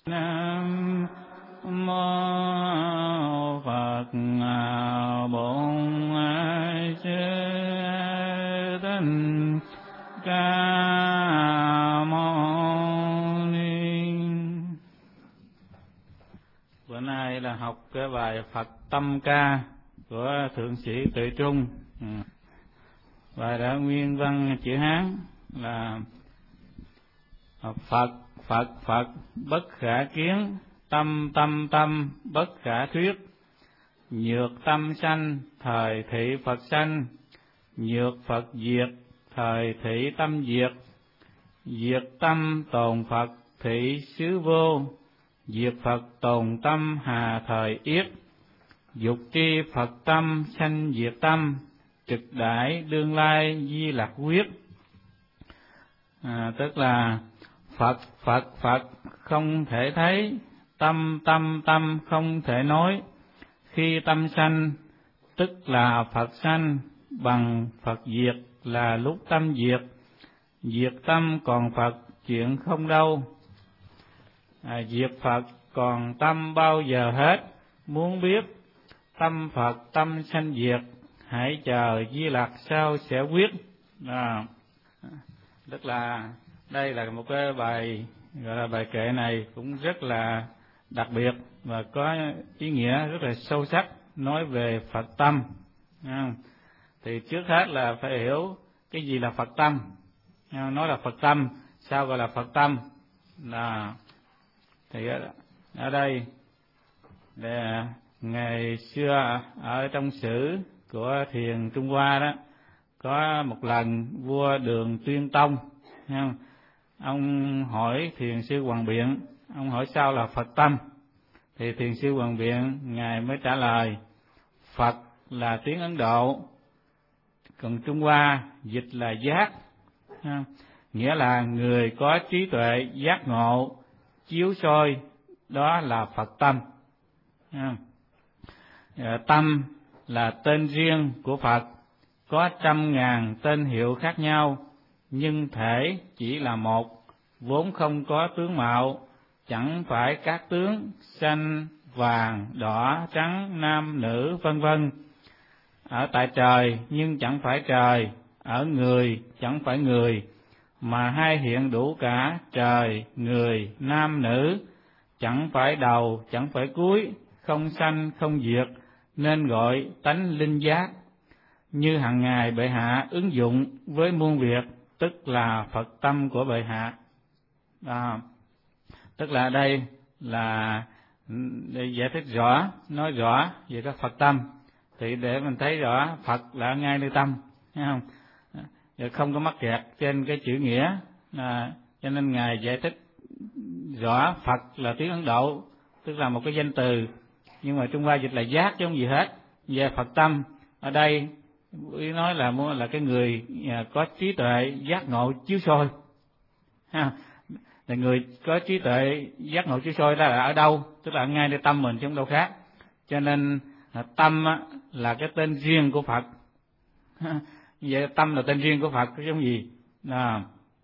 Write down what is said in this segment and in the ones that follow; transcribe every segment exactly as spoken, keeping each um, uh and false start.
Nam mô Phật Bổn Sư Thích Ca Mâu Ni. Bữa nay là học cái bài Phật Tâm Ca của thượng sĩ Tuệ Trung. Bài đã nguyên văn chữ Hán là Phật Phật Phật bất khả kiến, tâm tâm tâm bất khả thuyết. Nhược tâm sanh, thời thị Phật sanh. Nhược Phật diệt, thời thị tâm diệt. Diệt tâm tồn Phật, thị xứ vô. Diệt Phật tồn tâm, hà thời yết. Dục tri Phật tâm, sanh diệt tâm. Trực đại đương lai, di lạc quyết. À, tức là Phật Phật Phật không thể thấy, tâm tâm tâm không thể nói. Khi tâm sanh tức là Phật sanh, bằng Phật diệt là lúc tâm diệt. Diệt tâm còn Phật chuyện không đâu. À, diệt Phật còn tâm bao giờ hết. Muốn biết tâm Phật tâm sanh diệt, hãy chờ Di Lặc sao sẽ quyết. À, tức là đây là một cái bài gọi là bài kệ này cũng rất là đặc biệt và có ý nghĩa rất là sâu sắc, nói về Phật tâm. À, thì trước hết là phải hiểu cái gì là Phật tâm. À, nói là Phật tâm, sao gọi là Phật tâm? Là thì ở đây để, ngày xưa ở trong sử của thiền Trung Hoa đó, có một lần vua Đường Tuyên Tông, không? Ông hỏi thiền sư Hoàng Biện, ông hỏi sao là Phật tâm? Thì thiền sư Hoàng Biện ngài mới trả lời, Phật là tiếng Ấn Độ, còn Trung Hoa dịch là giác, không? Nghĩa là người có trí tuệ giác ngộ chiếu soi, đó là Phật tâm. Không? Tâm là tên riêng của Phật, có trăm ngàn tên hiệu khác nhau, nhưng thể chỉ là một, vốn không có tướng mạo, chẳng phải các tướng xanh, vàng, đỏ, trắng, nam, nữ, vân vân. Ở tại trời nhưng chẳng phải trời, ở người chẳng phải người, mà hai hiện đủ cả trời, người, nam, nữ, chẳng phải đầu, chẳng phải cuối, không sanh, không diệt, nên gọi tánh linh giác. Như hằng ngày bệ hạ ứng dụng với muôn việc, tức là Phật tâm của bệ hạ. À, tức là đây là để giải thích rõ, nói rõ về cái Phật tâm, thì để mình thấy rõ Phật là ngay nơi tâm, thấy không? Rồi không có mắc kẹt trên cái chữ nghĩa, à, cho nên ngài giải thích rõ Phật là tiếng Ấn Độ, tức là một cái danh từ, nhưng mà Trung Hoa dịch là giác chứ không gì hết. Về Phật tâm ở đây ý nói là là cái người có trí tuệ giác ngộ chiếu soi, ha. Là người có trí tuệ giác ngộ chiếu soi đó là ở đâu? Tức là ngay nơi tâm mình chứ không đâu khác. Cho nên tâm là cái tên riêng của Phật. Vậy tâm là tên riêng của Phật chứ không gì. À,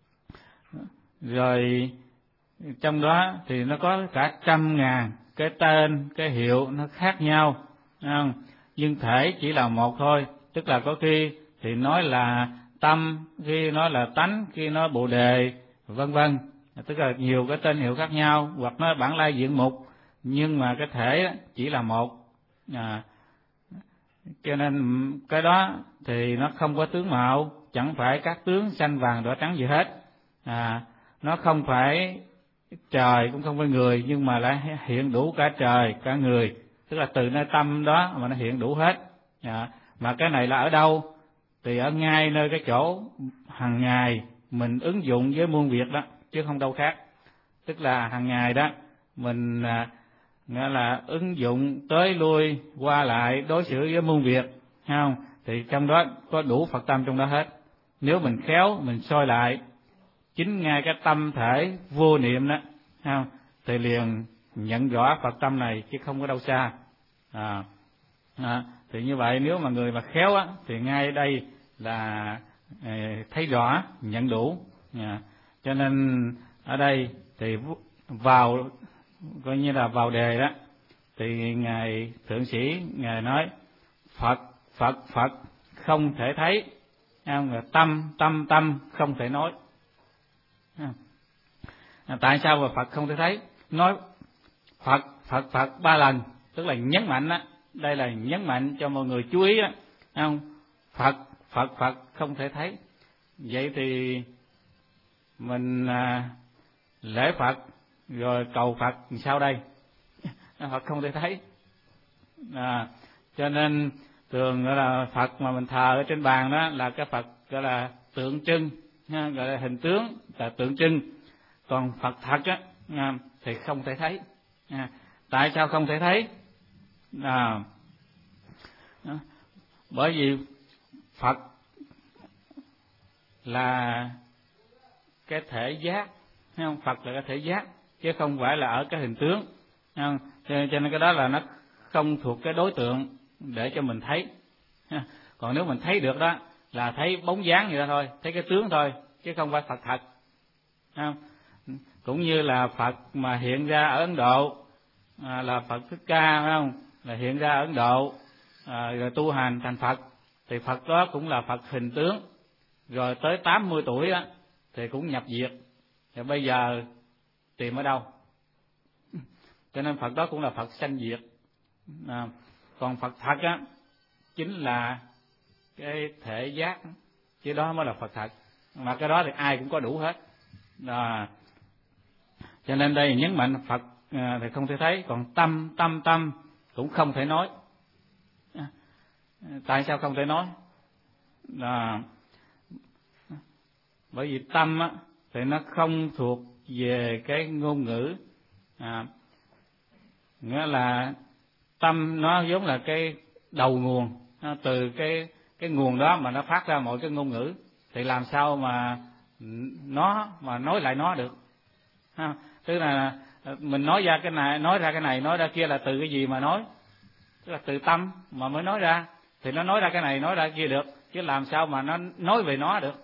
rồi trong đó thì nó có cả trăm ngàn cái tên, cái hiệu nó khác nhau, không? Nhưng thể chỉ là một thôi. Tức là có khi thì nói là tâm, khi nói là tánh, khi nói bồ đề, vân vân. Tức là nhiều cái tên hiệu khác nhau, hoặc nói bản lai diện mục, nhưng mà cái thể chỉ là một. À, cho nên cái đó thì nó không có tướng mạo, chẳng phải các tướng xanh vàng đỏ trắng gì hết. À, nó không phải trời cũng không phải người, nhưng mà lại hiện đủ cả trời cả người, tức là từ nơi tâm đó mà nó hiện đủ hết. À, mà cái này là ở đâu? Thì ở ngay nơi cái chỗ hàng ngày mình ứng dụng với muôn việc đó, chứ không đâu khác. Tức là hàng ngày đó mình à, nghĩa là ứng dụng tới lui qua lại đối xử với muôn việc, không? Thì trong đó có đủ Phật tâm trong đó hết. Nếu mình khéo mình soi lại chính ngay cái tâm thể vô niệm đó, không? Thì liền nhận rõ Phật tâm này chứ không có đâu xa. À, à, thì như vậy nếu mà người mà khéo á, thì ngay đây là eh, thấy rõ, nhận đủ. À, cho nên ở đây thì vào coi như là vào đề đó, thì ngài thượng sĩ ngài nói Phật Phật Phật không thể thấy, không? Tâm tâm tâm không thể nói. Tại sao mà Phật không thể thấy? Nói Phật Phật Phật ba lần, tức là nhấn mạnh á, đây là nhấn mạnh cho mọi người chú ý á, không? Phật Phật Phật không thể thấy. Vậy thì mình à, lễ Phật rồi cầu Phật sao đây? Phật không thể thấy. À, cho nên thường gọi là Phật mà mình thờ ở trên bàn đó là cái Phật gọi là tượng trưng, gọi là hình tướng, là tượng trưng. Còn Phật thật á thì không thể thấy. À, tại sao không thể thấy? À, bởi vì Phật là cái thể giác, thấy không? Phật là cái thể giác chứ không phải là ở cái hình tướng, thấy không? Cho nên, cho nên cái đó là nó không thuộc cái đối tượng để cho mình thấy. Còn nếu mình thấy được đó là thấy bóng dáng vậy đó thôi, thấy cái tướng thôi, chứ không phải Phật thật. Thấy không? Cũng như là Phật mà hiện ra ở Ấn Độ, à, là Phật Thích Ca, phải không? Là hiện ra ở Ấn Độ, à, rồi tu hành thành Phật, thì Phật đó cũng là Phật hình tướng. Rồi tới tám mươi tuổi á thì cũng nhập diệt. Rồi bây giờ tìm ở đâu? Cho nên Phật đó cũng là Phật sanh diệt. À, còn Phật thật á chính là cái thể giác, chứ đó mới là Phật thật. Mà cái đó thì ai cũng có đủ hết. À, cho nên đây nhấn mạnh Phật à, thì không thể thấy, còn tâm tâm tâm cũng không thể nói. À, tại sao không thể nói? À, bởi vì tâm á thì nó không thuộc về cái ngôn ngữ. À, nghĩa là tâm nó giống là cái đầu nguồn, từ cái cái nguồn đó mà nó phát ra mọi cái ngôn ngữ, thì làm sao mà nó mà nói lại nó được? Ha, tức là mình nói ra cái này, nói ra cái này, nói ra kia là từ cái gì mà nói? Tức là từ tâm mà mới nói ra, thì nó nói ra cái này, nói ra kia được, chứ làm sao mà nó nói về nó được?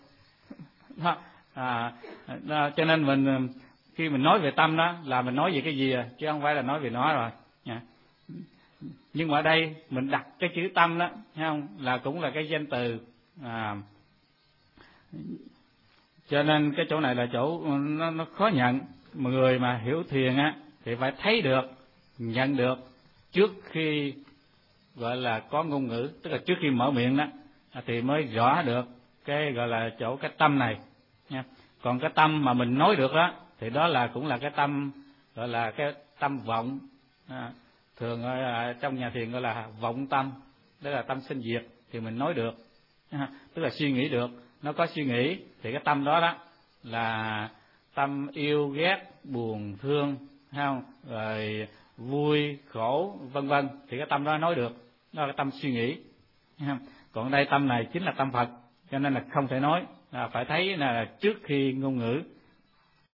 À, cho nên mình khi mình nói về tâm đó là mình nói về cái gì, chứ không phải là nói về nó rồi. Nhưng mà ở đây mình đặt cái chữ tâm đó, thấy không, là cũng là cái danh từ. À, cho nên cái chỗ này là chỗ nó, nó khó nhận. Mà người mà hiểu thiền á thì phải thấy được, nhận được trước khi gọi là có ngôn ngữ, tức là trước khi mở miệng đó thì mới rõ được cái gọi là chỗ cái tâm này nha. Còn cái tâm mà mình nói được đó thì đó là cũng là cái tâm gọi là cái tâm vọng. À, thường ở trong nhà thiền gọi là vọng tâm, đó là tâm sinh diệt, thì mình nói được. À, tức là suy nghĩ được, nó có suy nghĩ thì cái tâm đó đó là tâm yêu ghét buồn thương, thấy không, rồi vui khổ vân vân, thì cái tâm đó nói được, đó là cái tâm suy nghĩ. Còn đây tâm này chính là tâm Phật, cho nên là không thể nói, là phải thấy là trước khi ngôn ngữ.